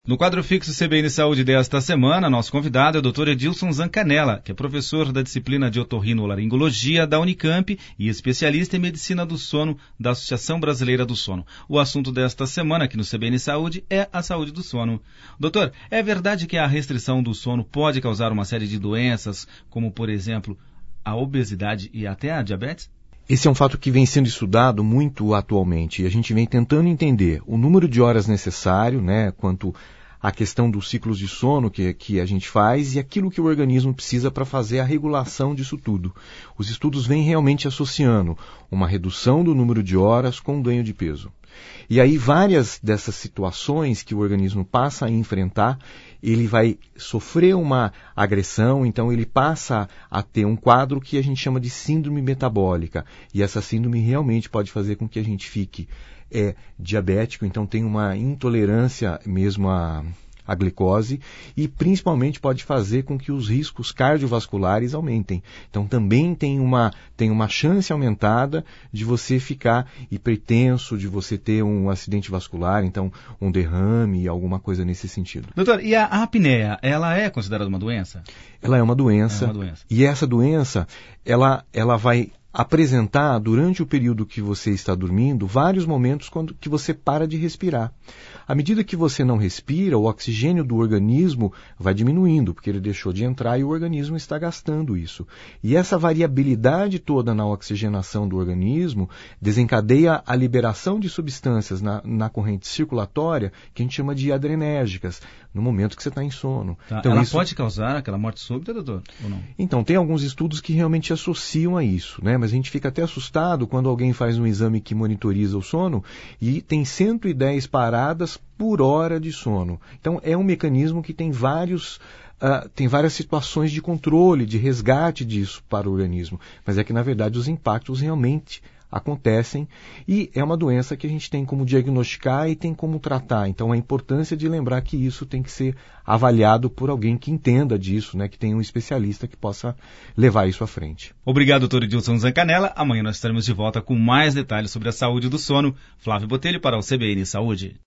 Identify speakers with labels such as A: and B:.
A: No quadro fixo CBN Saúde desta semana, nosso convidado é o Dr. Edilson Zancanella, que é professor da disciplina de otorrinolaringologia da Unicamp e especialista em medicina do sono da Associação Brasileira do Sono. O assunto desta semana aqui no CBN Saúde é a saúde do sono. Doutor, é verdade que a restrição do sono pode causar uma série de doenças, como, por exemplo, a obesidade e até a diabetes?
B: Esse é um fato que vem sendo estudado muito atualmente e a gente vem tentando entender o número de horas necessário, quanto à questão dos ciclos de sono que a gente faz e aquilo que o organismo precisa para fazer a regulação disso tudo. Os estudos vêm realmente associando uma redução do número de horas com ganho de peso. E aí várias dessas situações que o organismo passa a enfrentar, ele vai sofrer uma agressão, então ele passa a ter um quadro que a gente chama de síndrome metabólica. E essa síndrome realmente pode fazer com que a gente fique diabético, então tem uma intolerância mesmo à glicose e principalmente pode fazer com que os riscos cardiovasculares aumentem. Então também tem uma chance aumentada de você ficar hipertenso, de você ter um acidente vascular, então um derrame, alguma coisa nesse sentido.
A: Doutor, e a apneia, ela é considerada uma doença?
B: Ela é uma doença. E essa doença, ela vai apresentar durante o período que você está dormindo vários momentos quando que você para de respirar. À medida que você não respira, o oxigênio do organismo vai diminuindo, porque ele deixou de entrar e o organismo está gastando isso. E essa variabilidade toda na oxigenação do organismo desencadeia a liberação de substâncias na corrente circulatória que a gente chama de adrenérgicas, no momento que você está em sono.
A: Tá. Então, ela pode causar aquela morte súbita, doutor? Ou não?
B: Então, tem alguns estudos que realmente associam a isso, mas a gente fica até assustado quando alguém faz um exame que monitoriza o sono e tem 110 paradas por hora de sono. Então, é um mecanismo que tem várias situações de controle, de resgate disso para o organismo. Mas é que, na verdade, os impactos realmente acontecem e é uma doença que a gente tem como diagnosticar e tem como tratar. Então, a importância de lembrar que isso tem que ser avaliado por alguém que entenda disso, que tenha um especialista que possa levar isso à frente.
A: Obrigado, doutor Edilson Zancanella. Amanhã nós estaremos de volta com mais detalhes sobre a saúde do sono. Flávio Botelho para o CBN Saúde.